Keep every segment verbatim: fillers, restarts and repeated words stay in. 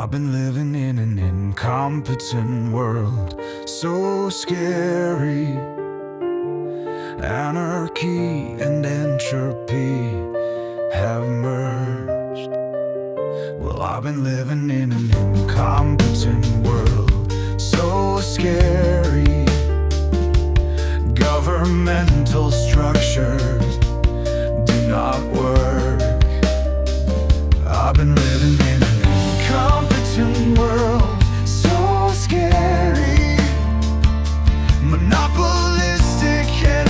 I've been living in an incompetent world, so scary. Anarchy and entropy have merged. Well, I've been living in an incompetent world, so scary. Governmental structures do not work. I've been living in an incompetent world, so scary. Monopolistic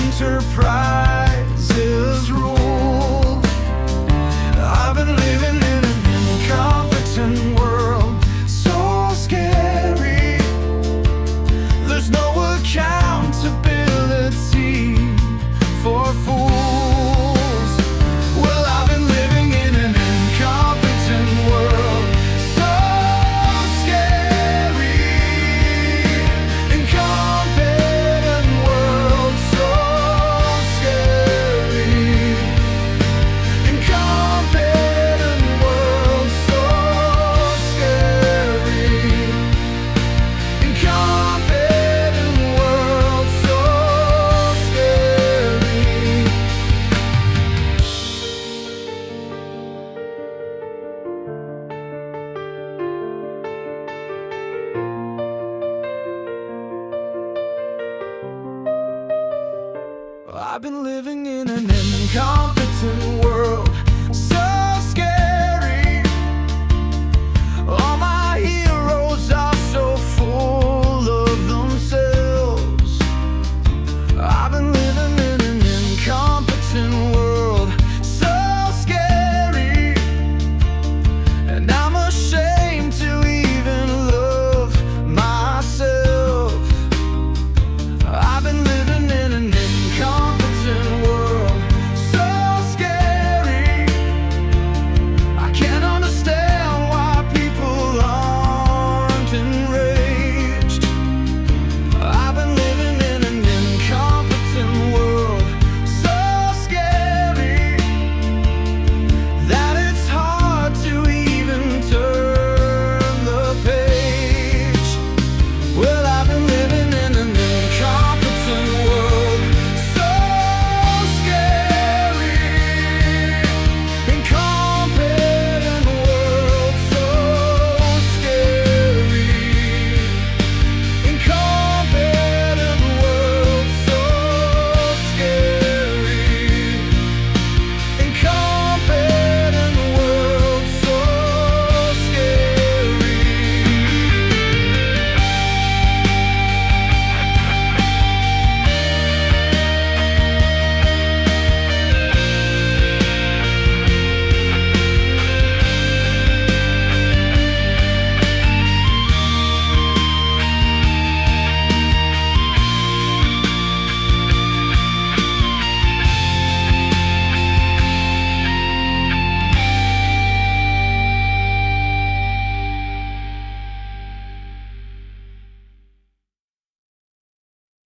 enterprises rule. I've been living in an incompetent world, so scary. There's no accountability for fools. Well, I've been living in an incompetent world, so scary. Incompetent world, so scary. Incompetent world, so scary. Incompetent world, so scary. I've been living in an incompetent world,